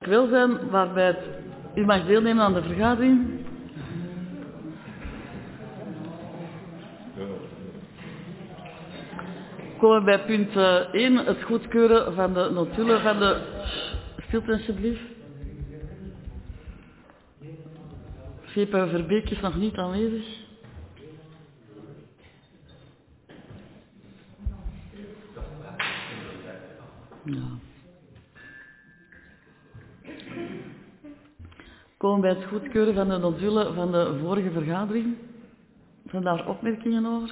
welzijn, waarbij u mag deelnemen aan de vergadering. We komen bij punt 1, het goedkeuren van de notulen van de... Stilte alsjeblieft. Gepa Verbeek is nog niet aanwezig. Ja. We komen bij het goedkeuren van de notulen van de vorige vergadering. Zijn daar opmerkingen over?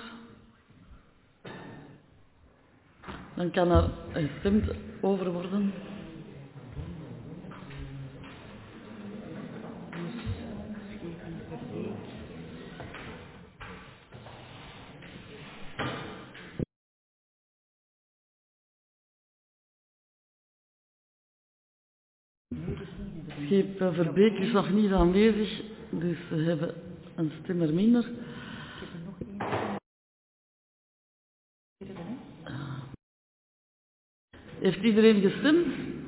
Dan kan er gestemd over worden. Scheep Verbeek is nog niet aanwezig, dus we hebben een stemmer minder. Heeft iedereen gestemd?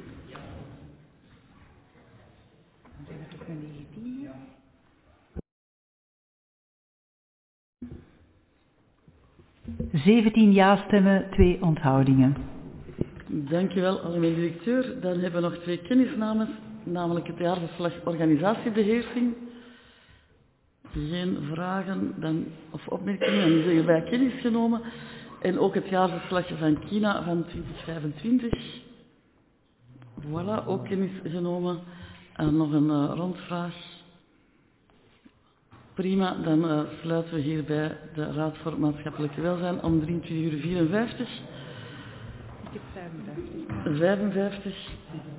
(17 ja-stemmen, 2 onthoudingen). Dankjewel, algemeen directeur. Dan hebben we nog 2 kennisnames, namelijk het jaarverslag organisatiebeheersing. Geen vragen of opmerkingen, dan is er hierbij kennis genomen. En ook het jaarverslag van Kina van 2025. Voilà, ook kennis genomen. En nog een rondvraag. Prima, dan sluiten we hierbij de Raad voor Maatschappelijk Welzijn om 23:54. Ik heb 55. 55.